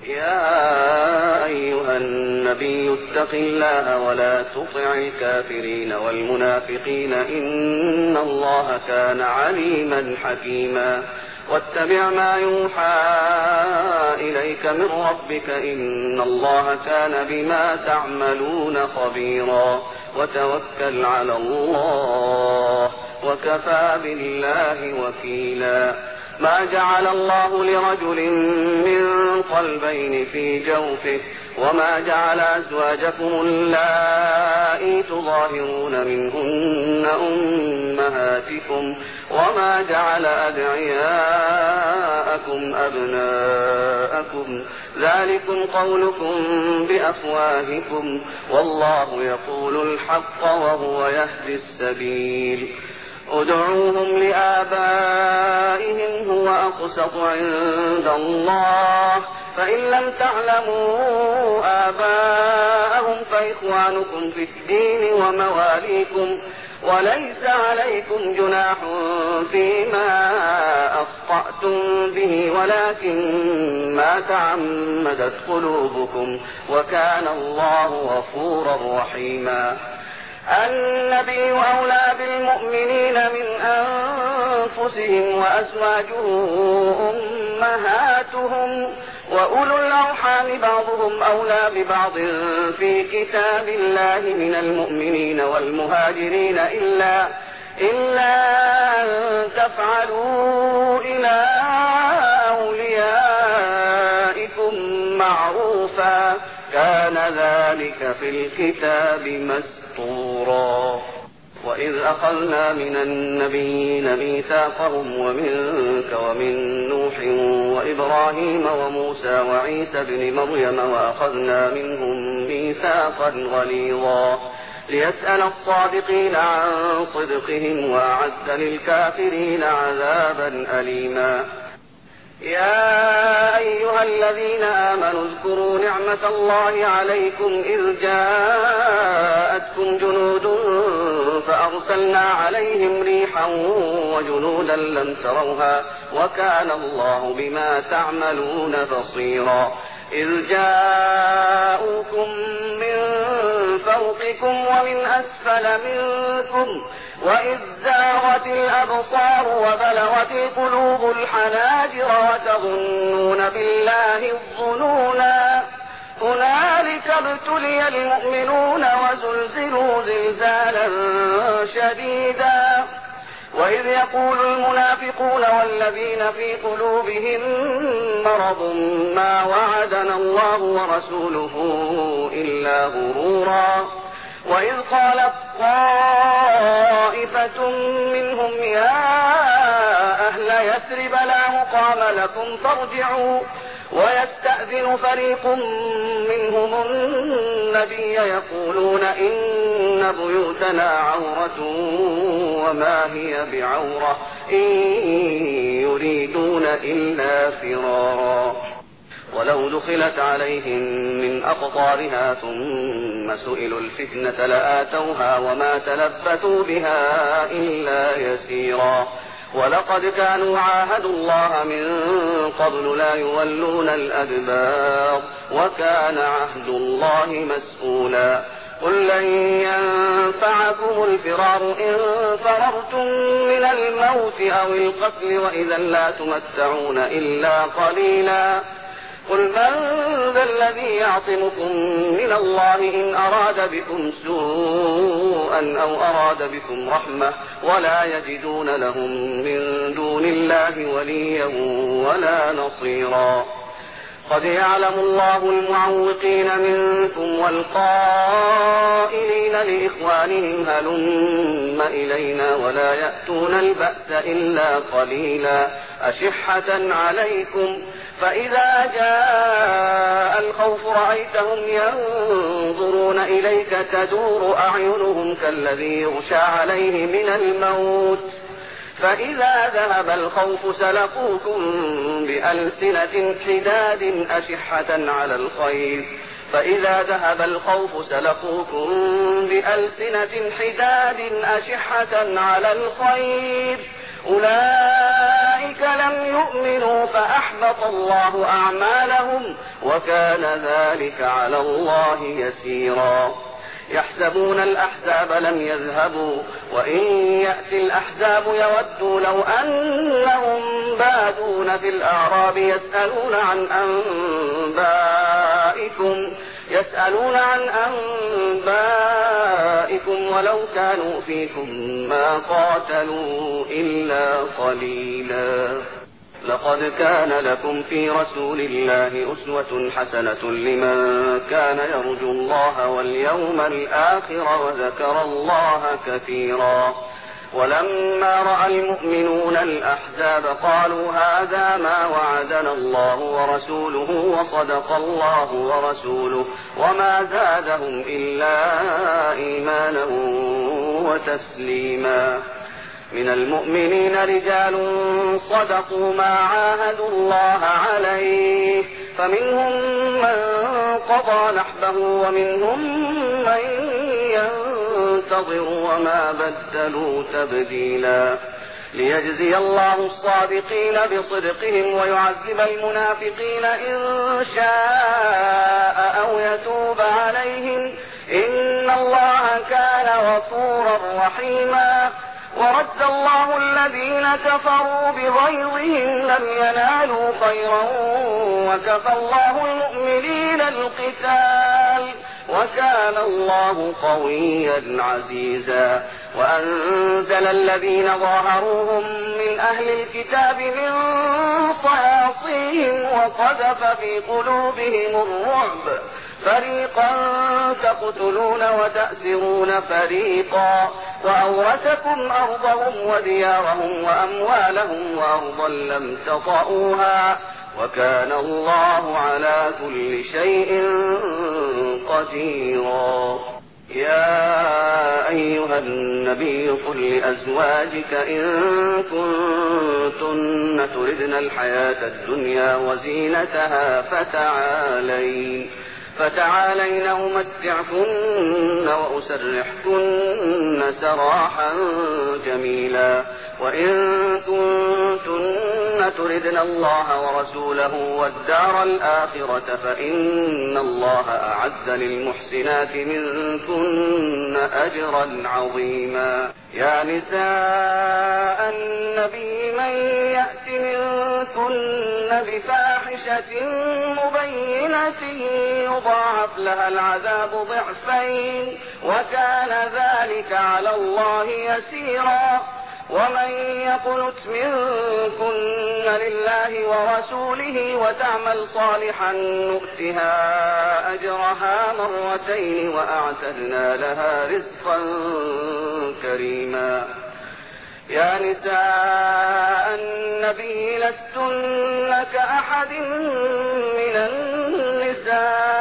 يا أيها النبي اتق الله ولا تطع الكافرين والمنافقين إن الله كان عليما حكيما واتبع ما يوحى إليك من ربك إن الله كان بما تعملون خبيرا وتوكل على الله وكفى بالله وكيلا ما جعل الله لرجل من قلبين في جوفه وما جعل أزواجكم اللائي تظاهرون منهن أمهاتكم وما جعل أدعياءكم أبناءكم ذلكم قولكم بأفواهكم والله يقول الحق وهو يهدي السبيل ادعوهم لآبائهم هو أقسط عند الله فإن لم تعلموا آباءهم فإخوانكم في الدين ومواليكم وليس عليكم جناح فيما أخطأتم به ولكن ما تعمدت قلوبكم وكان الله غفورا رحيما النبي أولى بالمؤمنين من أنفسهم وأزواجه أمهاتهم وأولو الأرحام بعضهم أولى ببعض في كتاب الله من المؤمنين والمهاجرين إلا أن تفعلوا إلى أوليائكم معروفا كان ذلك في الكتاب مسطورا وإذ أخذنا من النبيين ميثاقهم ومنك ومن نوح وإبراهيم وموسى وعيسى ابن مريم وأخذنا منهم ميثاقا غليظا ليسأل الصادقين عن صدقهم وأعد للكافرين عذابا أليما يا أيها الذين آمنوا اذكروا نعمة الله عليكم إذ جاءتكم جنود فأرسلنا عليهم ريحا وجنودا لم تروها وكان الله بما تعملون بصيرا إذ جاءوكم من فوقكم ومن أسفل منكم وإذ زاغت الأبصار وبلغت القلوب الحناجر وتظنون بالله الظنونا هنالك ابتلي المؤمنون وزلزلوا زلزالا شديدا وإذ يقول المنافقون والذين في قلوبهم مرض ما وعدنا الله ورسوله إلا غرورا وإذ قالت طائفة منهم يا أهل يثرب لا مقام لكم فارجعوا ويستأذن فريق منهم النبي يقولون إن بيوتنا عورة وما هي بعورة إن يريدون إلا فرارا ولو دخلت عليهم من أقطارها ثم سئلوا الفتنة لآتوها وما تلبثوا بها إلا يسيرا ولقد كانوا عاهدوا الله من قبل لا يولون الأدبار وكان عهد الله مسؤولا قل لن ينفعكم الفرار إن فررتم من الموت أو القتل وإذا لا تمتعون إلا قليلا قل من ذا الذي يعصمكم من الله إن أراد بكم سوءا أو أراد بكم رحمة ولا يجدون لهم من دون الله وليا ولا نصيرا قد يعلم الله المعوقين منكم والقائلين لإخوانهم هلم إلينا ولا يأتون البأس إلا قليلا أشحة عليكم فإذا جاء الخوف رأيتهم ينظرون إليك تدور أعينهم كالذي يغشى عليه من الموت فإذا ذهب الخوف سلقوكم بألسنة حداد أشحة على الخير فإذا ذهب الخوف سلقوكم بألسنة حداد أشحة على الخير أولئك لم يؤمنوا فأحبط الله أعمالهم وكان ذلك على الله يسيرا. يحسبون الأحزاب لم يذهبوا وإن يأتي الأحزاب يودوا لو أنهم بادون في الأعراب يسألون عن أنبائكم ولو كانوا فيكم ما قاتلوا إلا قليلا. لقد كان لكم في رسول الله أسوة حسنة لمن كان يرجو الله واليوم الآخر وذكر الله كثيرا. ولما رأى المؤمنون الأحزاب قالوا هذا ما وعدنا الله ورسوله وصدق الله ورسوله وما زادهم إلا إيمانا وتسليما. من المؤمنين رجال صدقوا ما عاهدوا الله عليه فمنهم من قضى نحبه ومنهم من ينتظر وما بدلوا تبديلا. ليجزي الله الصادقين بصدقهم ويعذب المنافقين إن شاء أو يتوب عليهم إن الله كان غفورا رحيما. ورد الله الذين كفروا بغيظهم لم ينالوا خيرا وكفى الله المؤمنين القتال وكان الله قويا عزيزا. وأنزل الذين ظاهروهم من أهل الكتاب من صياصيهم وقذف في قلوبهم الرعب فريقا تقتلون وتأسرون فريقا وأورثكم أرضهم وديارهم وأموالهم وأرضا لم تطئوها وكان الله على كل شيء قديرا. يا أيها النبي قل لأزواجك إن كنتن تردن الحياة الدنيا وزينتها فتعالين أمتعكن وأسرحكن سراحا جميلا. وإن كنتن تردن الله ورسوله والدار الآخرة فإن الله أعد للمحسنات منكن أجرا عظيما. يا نساء النبي من يأت منكن بفاحشة مبينة يضاعف لها العذاب ضعفين وكان ذلك على الله يسيرا. ومن يقنت منكن لله ورسوله وتعمل صالحا نؤتها أجرها مرتين وأعتدنا لها رزقا كريما. يا نساء النبي لستن كأحد من النساء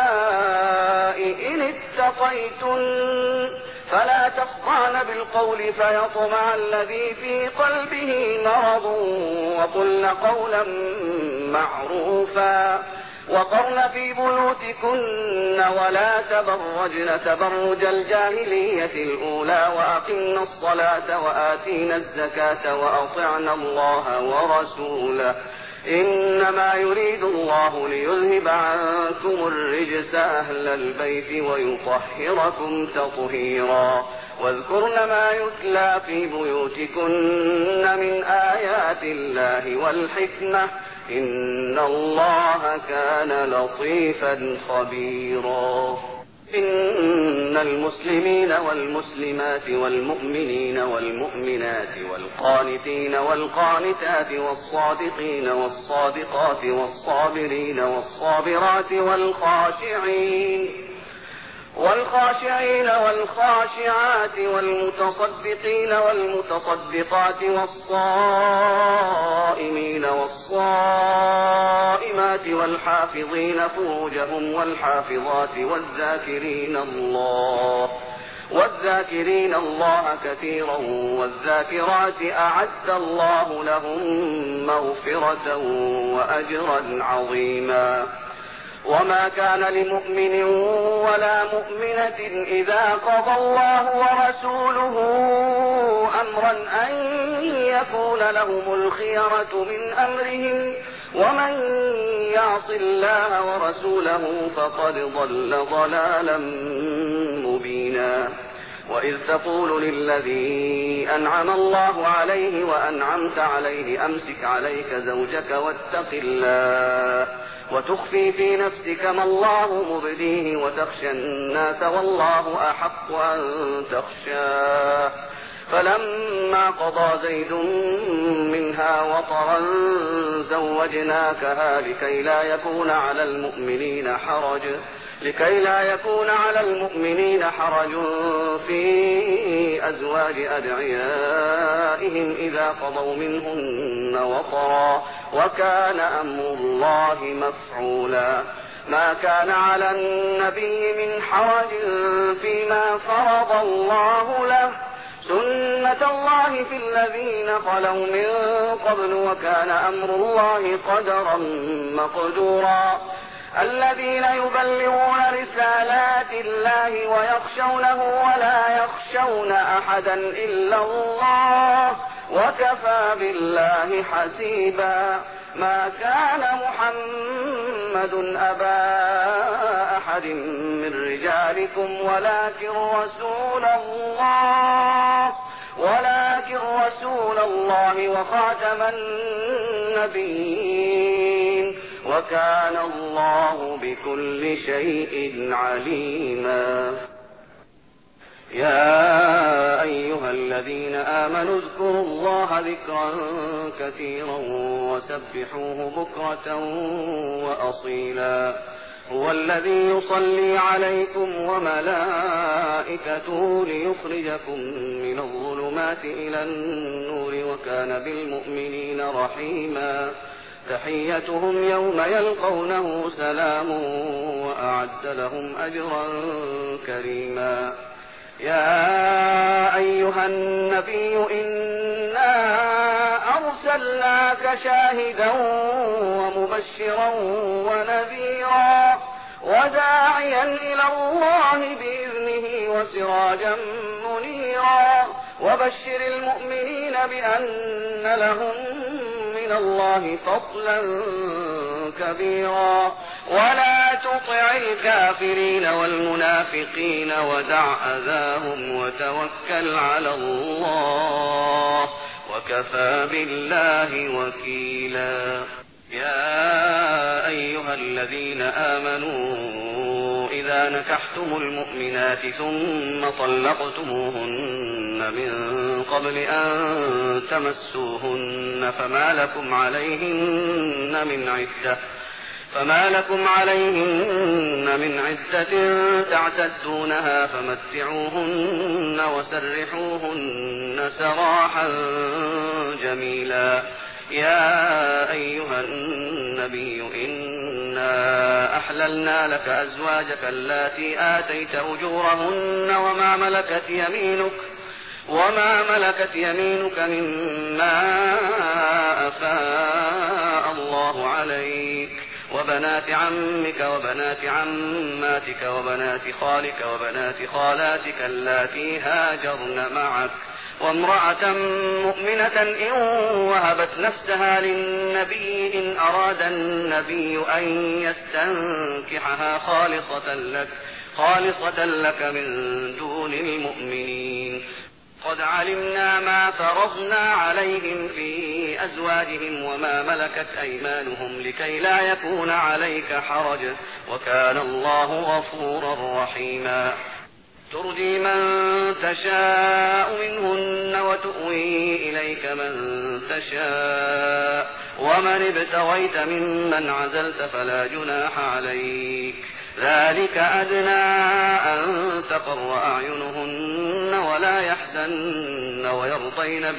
إن اتقيتن فلا تخضعن بالقول فيطمع الذي في قلبه مرض وقلن قولا معروفا. وقرن في بيوتكن ولا تبرجن تبرج الجاهلية الأولى وأقمن الصلاة وآتينا الزكاة وأطعنا الله ورسوله إنما يريد الله ليذهب عنكم الرجس أهل البيت ويطهركم تطهيرا. واذكرن ما يتلى في بيوتكن من آيات الله والحكمة إن الله كان لطيفا خبيرا. إن المسلمين والمسلمات والمؤمنين والمؤمنات والقانتين والقانتات والصادقين والصادقات والصابرين والصابرات والخاشعين والخاشعات والمتصدقين والمتصدقات والصائمين والصائمات والحافظين فروجهم والحافظات والذاكرين الله كثيرا والذاكرات أعد الله لهم مغفرة وأجرا عظيما. وما كان لمؤمن ولا مؤمنة إذا قضى الله ورسوله أمرا أن يكون لهم الخيرة من أمرهم ومن يعص الله ورسوله فقد ضل ضلالا مبينا. وإذ تقول للذي أنعم الله عليه وأنعمت عليه أمسك عليك زوجك واتق الله وتخفي في نفسك ما الله مبديه وتخشى الناس والله أحق أن تخشاه فلما قضى زيد منها وطرا زوجناكها لكي لا يكون على المؤمنين حرج في أزواج أدعيائهم إذا قضوا منهن وطرا وكان أمر الله مفعولا. ما كان على النبي من حرج فيما فرض الله له سنة الله في الذين خلوا من قبل وكان أمر الله قدرا مقدورا. الذين يبلغون رسالات الله ويخشونه ولا يخشون أحدا إلا الله وكفى بالله حسيبا. ما كان محمد أبا أحد من رجالكم ولكن رسول الله وخاتم النبيين وكان الله بكل شيء عليما. يا أيها الذين آمنوا اذكروا الله ذكرا كثيرا وسبحوه بكرة وأصيلا. هو الذي يصلي عليكم وملائكته ليخرجكم من الظلمات إلى النور وكان بالمؤمنين رحيما. تحيتهم يوم يلقونه سلام وأعد لهم أجرا كريما. يا أيها النبي إنا أرسلناك شاهدا ومبشرا ونذيرا وداعيا إلى الله بإذنه وسراجا منيرا. وبشر المؤمنين بأن لهم من الله فضلا كبيرا. ولا تطع الكافرين والمنافقين ودع أذاهم وتوكل على الله وكفى بالله وكيلا. يا أيها الذين آمنوا إذا نكحتم المؤمنات ثم طلقتموهن من قبل أن تمسوهن فما لكم عليهن من عدة تعتدونها فمتعوهن وسرحوهن سراحا جميلا. يا أيها النبي إنا أحللنا لك أزواجك اللاتي آتيت أجورهن وما ملكت يمينك مما أفاء الله عليك وبنات عمك وبنات عماتك وبنات خالك وبنات خالاتك اللاتي هاجرن معك وامرأة مؤمنة إن وهبت نفسها للنبي إن أراد النبي أن يستنكحها خالصة لك من دون المؤمنين. قد علمنا ما فرضنا عليهم في أزواجهم وما ملكت أيمانهم لكي لا يكون عليك حرج وكان الله غفورا رحيما. ترجي من تشاء منهن وتؤوي إليك من تشاء ومن ابتغيت ممن عزلت فلا جناح عليك. ذلك أدنى أن تقر أعينهن ولا يحزن ويرضين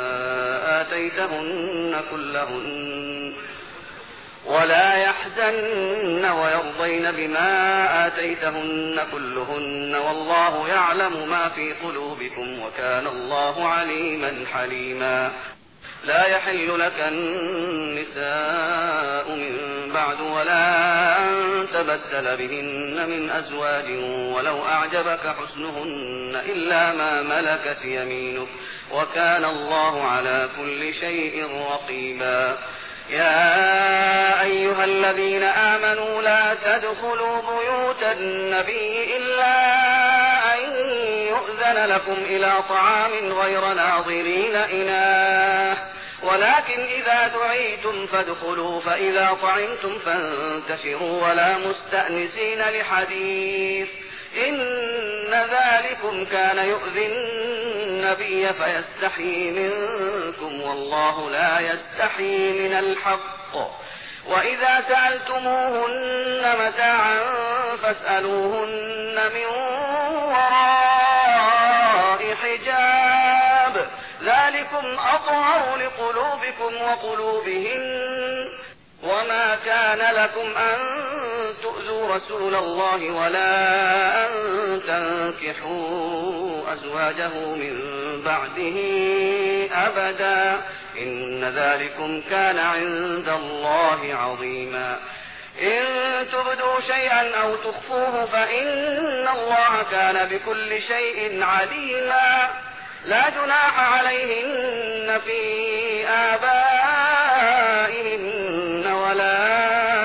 بما آتيتهن كلهن والله يعلم ما في قلوبكم وكان الله عليما حليما. لا يحل لك النساء من بعد ولا أن تبدل بهن من أزواج ولو أعجبك حسنهن إلا ما ملكت يمينك وكان الله على كل شيء رقيبا. يا أيها الذين آمنوا لا تدخلوا بيوت النبي إلا أن يؤذن لكم إلى طعام غير ناظرين إناه ولكن إذا دعيتم فادخلوا فإذا طعمتم فانتشروا ولا مستأنسين لحديث إن ذلكم كان يؤذي النبي فيستحيي منكم والله لا يستحيي من الحق. وإذا سألتموهن متاعا فاسألوهن من وراء حجاب ذلكم أطهر لقلوبكم وقلوبهن. وما كان لكم أن تؤذوا رسول الله ولا أن تنكحوا أزواجه من بعده أبدا إن ذلكم كان عند الله عظيما. إن تبدوا شيئا أو تخفوه فإن الله كان بكل شيء عليما. لا جناح عليهن في آبائهن ولا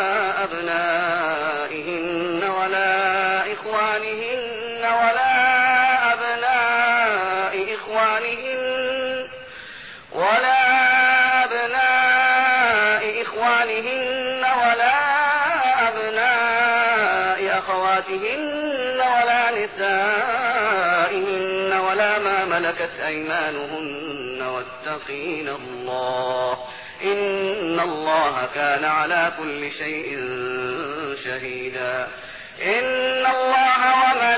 أبنائهن ولا إخوانهن ولا أبناء إخوانهن ولا أبناء أخواتهن ولا نسائهن ولا ما ملكت أيمانهن واتقين الله إن الله كان على كل شيء شهيدا. إن الله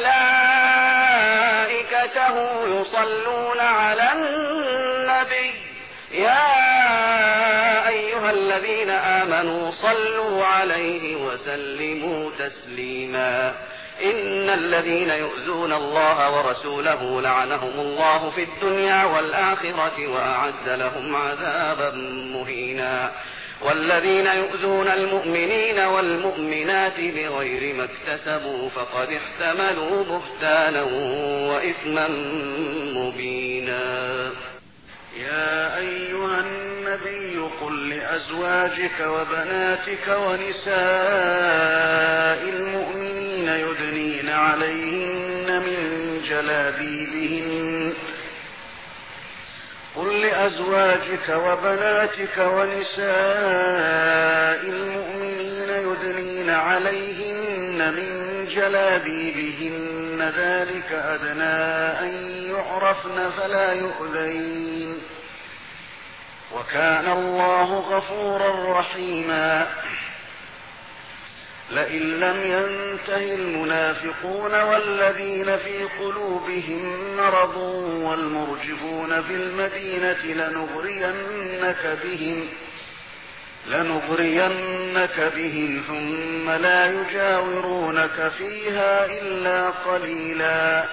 وملائكته يصلون على النبي يا أيها الذين آمنوا صلوا عليه وسلموا تسليما. إن الذين يؤذون الله ورسوله لعنهم الله في الدنيا والآخرة وأعد لهم عذابا مهينا. والذين يؤذون المؤمنين والمؤمنات بغير ما اكتسبوا فقد احتملوا بهتانا وإثما مبينا. يا أيها النبي قل لأزواجك وبناتك ونساء المؤمنين يدنين عليهن من جلابيبهن قل لأزواجك وبناتك ونساء المؤمنين يدنين عليهن من جلابيبهن ذلك أدنى أن يعرفن فلا يؤذين وكان الله غفورا رحيما. لئن لم ينته المنافقون والذين في قلوبهم مرض والمرجفون في المدينة لنغرينك بهم ثم لا يجاورونك فيها إلا قليلا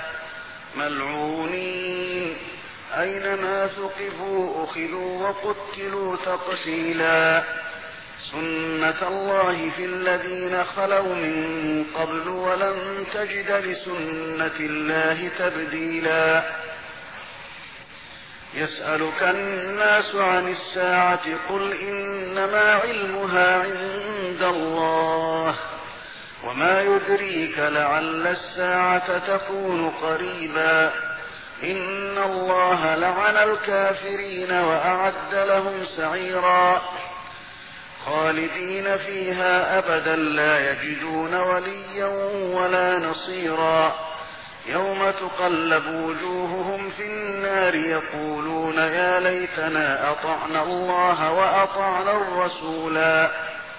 ملعونين أينما ثقفوا أخذوا وقتلوا تقتيلا. سنة الله في الذين خلوا من قبل ولن تجد لسنة الله تبديلا. يسألك الناس عن الساعة قل إنما علمها عند الله وما يدريك لعل الساعة تكون قريبا. إن الله لعن الكافرين وأعد لهم سعيرا خالدين فيها أبدا لا يجدون وليا ولا نصيرا. يوم تقلب وجوههم في النار يقولون يا ليتنا أطعنا الله وأطعنا الرسولا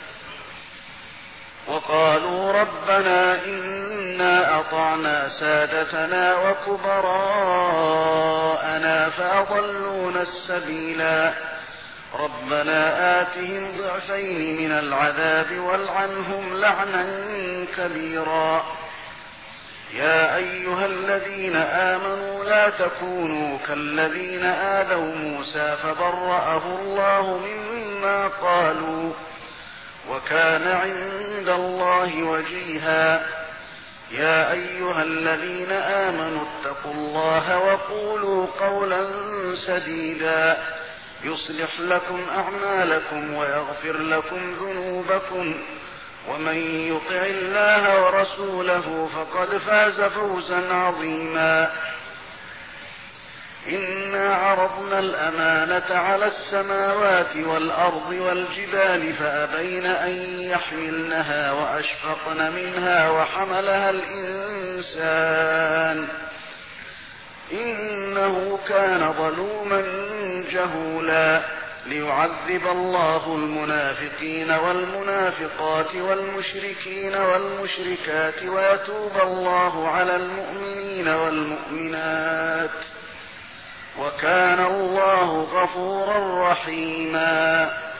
وقالوا ربنا إنا أطعنا سادتنا وكبراءنا فأضلونا السبيلا. ربنا آتهم ضعفين من العذاب والعنهم لعنا كبيرا. يا أيها الذين آمنوا لا تكونوا كالذين آذوا موسى فبرأه الله مما قالوا وكان عند الله وجيها. يا أيها الذين آمنوا اتقوا الله وقولوا قولا سديدا يصلح لكم أعمالكم ويغفر لكم ذنوبكم، ومن يطع الله ورسوله فقد فاز فوزا عظيما. إنا عرضنا الأمانة على السماوات والأرض والجبال فأبين أن يحملنها وأشفقن منها وحملها الإنسان إنه كان ظلوما جهولا. ليعذب الله المنافقين والمنافقات والمشركين والمشركات ويتوب الله على المؤمنين والمؤمنات، وكان الله غفورا رحيما.